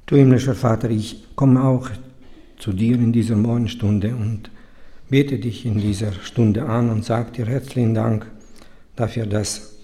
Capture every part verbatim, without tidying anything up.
Du himmlischer Vater, ich komme auch zu dir in dieser Morgenstunde und bete dich in dieser Stunde an und sage dir herzlichen Dank dafür, dass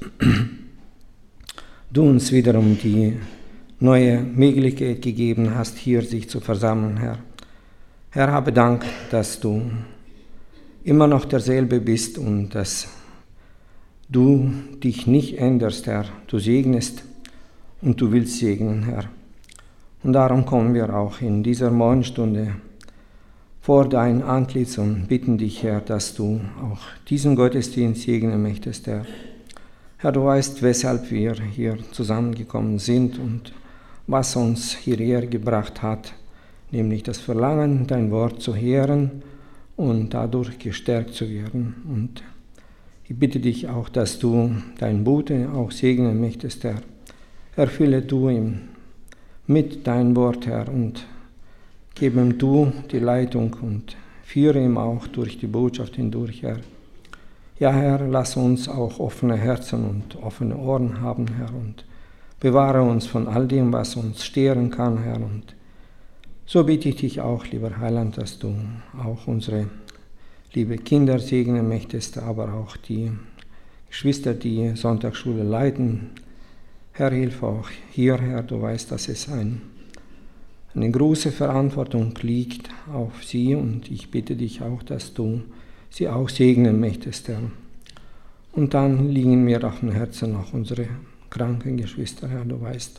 du uns wiederum die neue Möglichkeit gegeben hast, hier sich zu versammeln, Herr. Herr, habe Dank, dass du immer noch derselbe bist und dass du dich nicht änderst, Herr. Du segnest und du willst segnen, Herr. Und darum kommen wir auch in dieser Morgenstunde vor dein Antlitz und bitten dich, Herr, dass du auch diesen Gottesdienst segnen möchtest, Herr. Herr, du weißt, weshalb wir hier zusammengekommen sind und was uns hierher gebracht hat, nämlich das Verlangen, dein Wort zu hören und dadurch gestärkt zu werden. Und ich bitte dich auch, dass du dein Bote auch segnen möchtest, Herr. Erfülle du ihm mit dein Wort, Herr, und gebe ihm du die Leitung und führe ihm auch durch die Botschaft hindurch, Herr. Ja, Herr, lass uns auch offene Herzen und offene Ohren haben, Herr, und bewahre uns von all dem, was uns stehren kann, Herr. Und so bitte ich dich auch, lieber Heiland, dass du auch unsere liebe Kinder segnen möchtest, aber auch die Geschwister, die Sonntagsschule leiten. Herr, hilf auch hier, Herr, du weißt, dass es ein, eine große Verantwortung liegt auf sie und ich bitte dich auch, dass du sie auch segnen möchtest, Herr. Und dann liegen mir auf dem Herzen noch unsere kranken Geschwister, Herr, du weißt,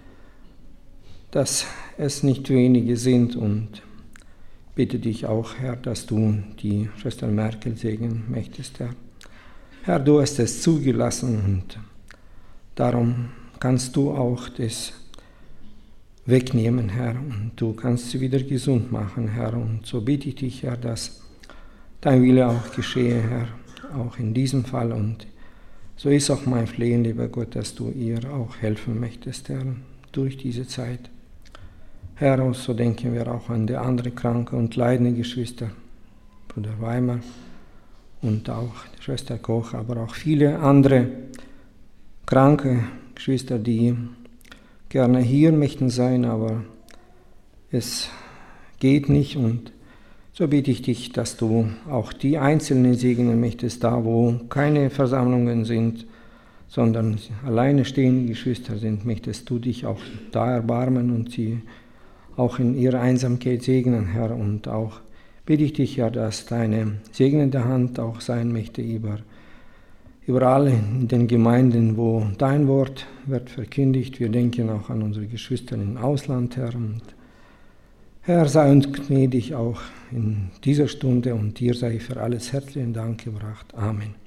dass es nicht wenige sind und bitte dich auch, Herr, dass du die Schwester Merkel segnen möchtest, Herr. Herr, du hast es zugelassen und darum kannst du auch das wegnehmen, Herr, und du kannst sie wieder gesund machen, Herr. Und so bitte ich dich, Herr, dass dein Wille auch geschehe, Herr, auch in diesem Fall. Und so ist auch mein Flehen, lieber Gott, dass du ihr auch helfen möchtest, Herr, durch diese Zeit. Herr, und so denken wir auch an die anderen kranke und leidende Geschwister, Bruder Weimar und auch die Schwester Koch, aber auch viele andere kranke Geschwister, die gerne hier möchten sein, aber es geht nicht. Und so bitte ich dich, dass du auch die Einzelnen segnen möchtest, da wo keine Versammlungen sind, sondern alleine stehende Geschwister sind, möchtest du dich auch da erbarmen und sie auch in ihrer Einsamkeit segnen, Herr. Und auch bitte ich dich, ja, dass deine segnende Hand auch sein möchte über Überall in den Gemeinden, wo dein Wort wird verkündigt. Wir denken auch an unsere Geschwister im Ausland, Herr. Und Herr, sei uns gnädig auch in dieser Stunde und dir sei für alles herzlichen Dank gebracht. Amen.